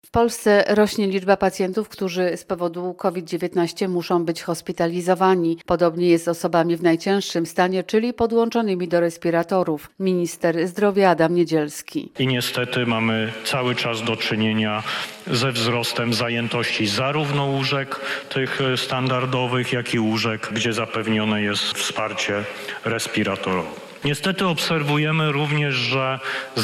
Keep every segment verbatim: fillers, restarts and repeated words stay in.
W Polsce rośnie liczba pacjentów, którzy z powodu COVID dziewiętnaście muszą być hospitalizowani. Podobnie jest z osobami w najcięższym stanie, czyli podłączonymi do respiratorów. Minister zdrowia Adam Niedzielski. I niestety mamy cały czas do czynienia ze wzrostem zajętości zarówno łóżek tych standardowych, jak i łóżek, gdzie zapewnione jest wsparcie respiratorowe. Niestety obserwujemy również, że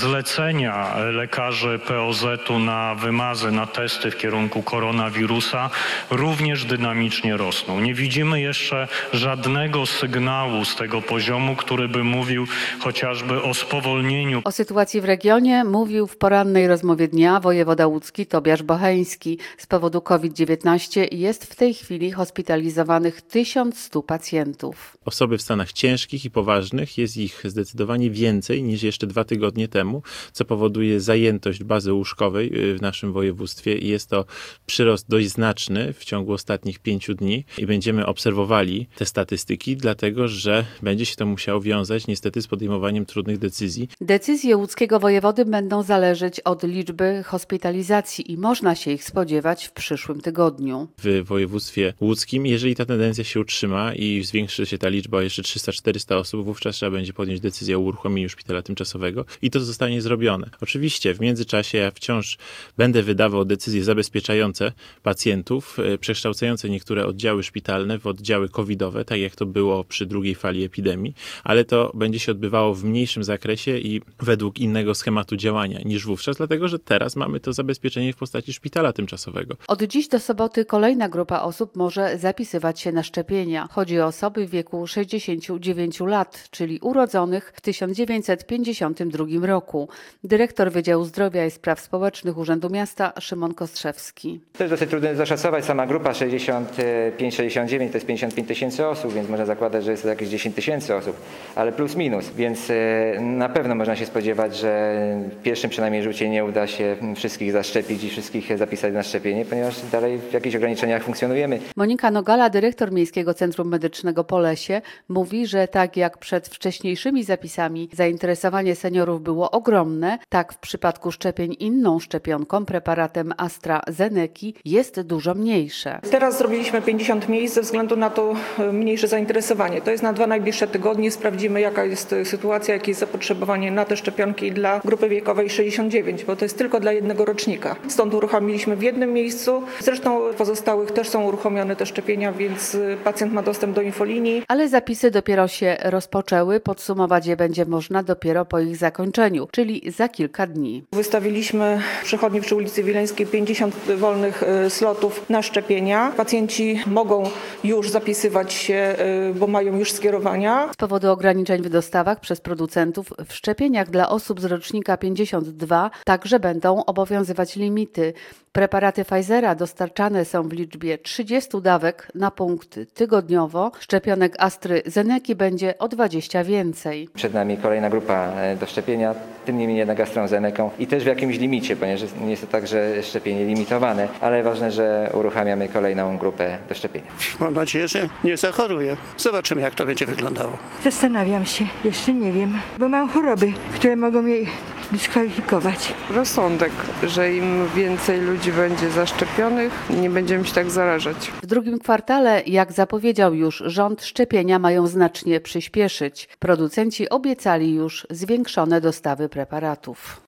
zlecenia lekarzy P O Z-u na wymazy, na testy w kierunku koronawirusa również dynamicznie rosną. Nie widzimy jeszcze żadnego sygnału z tego poziomu, który by mówił chociażby o spowolnieniu. O sytuacji w regionie mówił w porannej rozmowie dnia wojewoda łódzki Tobiasz Bocheński. Z powodu COVID dziewiętnaście jest w tej chwili hospitalizowanych tysiąc sto pacjentów. Osoby w stanach ciężkich i poważnych jest ich zdecydowanie więcej niż jeszcze dwa tygodnie temu, co powoduje zajętość bazy łóżkowej w naszym województwie i jest to przyrost dość znaczny w ciągu ostatnich pięciu dni i będziemy obserwowali te statystyki, dlatego że będzie się to musiało wiązać niestety z podejmowaniem trudnych decyzji. Decyzje łódzkiego wojewody będą zależeć od liczby hospitalizacji i można się ich spodziewać w przyszłym tygodniu. W województwie łódzkim, jeżeli ta tendencja się utrzyma i zwiększy się ta liczba o jeszcze trzysta czterysta osób, wówczas trzeba będzie podjąć decyzję o uruchomieniu szpitala tymczasowego i to zostanie zrobione. Oczywiście w międzyczasie ja wciąż będę wydawał decyzje zabezpieczające pacjentów, przekształcające niektóre oddziały szpitalne w oddziały covidowe, tak jak to było przy drugiej fali epidemii, ale to będzie się odbywało w mniejszym zakresie i według innego schematu działania niż wówczas, dlatego że teraz mamy to zabezpieczenie w postaci szpitala tymczasowego. Od dziś do soboty kolejna grupa osób może zapisywać się na szczepienia. Chodzi o osoby w wieku sześćdziesięciu dziewięciu lat, czyli urodzonych w tysiąc dziewięćset pięćdziesiątym drugim roku. Dyrektor Wydziału Zdrowia i Spraw Społecznych Urzędu Miasta Szymon Kostrzewski. To jest dosyć trudno zaszacować. Sama grupa sześćdziesiąt pięć sześćdziesiąt dziewięć to jest pięćdziesiąt pięć tysięcy osób, więc można zakładać, że jest to jakieś dziesięć tysięcy osób, ale plus minus. Więc na pewno można się spodziewać, że w pierwszym przynajmniej rzucie nie uda się wszystkich zaszczepić i wszystkich zapisać na szczepienie, ponieważ dalej w jakichś ograniczeniach funkcjonujemy. Monika Nogala, dyrektor Miejskiego Centrum Medycznego Polesie, mówi, że tak jak przed wcześniejszymi zapisami zainteresowanie seniorów było ogromne, tak w przypadku szczepień inną szczepionką, preparatem AstraZeneki, jest dużo mniejsze. Teraz zrobiliśmy pięćdziesiąt miejsc ze względu na to mniejsze zainteresowanie. To jest na dwa najbliższe tygodnie. Sprawdzimy, jaka jest sytuacja, jakie jest zapotrzebowanie na te szczepionki dla grupy wiekowej sześćdziesiąt dziewięć, bo to jest tylko dla jednego rocznika. Stąd uruchomiliśmy w jednym miejscu. Zresztą w pozostałych też są uruchomione te szczepienia, więc pacjent ma dostęp do infolinii. Ale zapisy dopiero się rozpoczęły. Podsumować je będzie można dopiero po ich zakończeniu, czyli za kilka dni. Wystawiliśmy w przychodni przy ulicy Wileńskiej pięćdziesiąt wolnych slotów na szczepienia. Pacjenci mogą już zapisywać się, bo mają już skierowania. Z powodu ograniczeń w dostawach przez producentów w szczepieniach dla osób z rocznika pięćdziesiąt dwa także będą obowiązywać limity. Preparaty Pfizera dostarczane są w liczbie trzydziestu dawek na punkt tygodniowo. Szczepionek AstraZeneki będzie o dwadzieścia więcej. Przed nami kolejna grupa do szczepienia, tym niemniej jednak AstraZeneką i też w jakimś limicie, ponieważ nie jest to tak, że szczepienie limitowane, ale ważne, że uruchamiamy kolejną grupę do szczepienia. Mam nadzieję, że nie zachoruję. Zobaczymy, jak to będzie wyglądało. Zastanawiam się, jeszcze nie wiem, bo mam choroby, które mogą mnie dyskwalifikować. Rozsądek, że im więcej ludzi będzie zaszczepionych, nie będziemy się tak zarażać. W drugim kwartale, jak zapowiedział już rząd, szczepienia mają znacznie przyspieszyć. Producenci obiecali już zwiększone dostawy preparatów.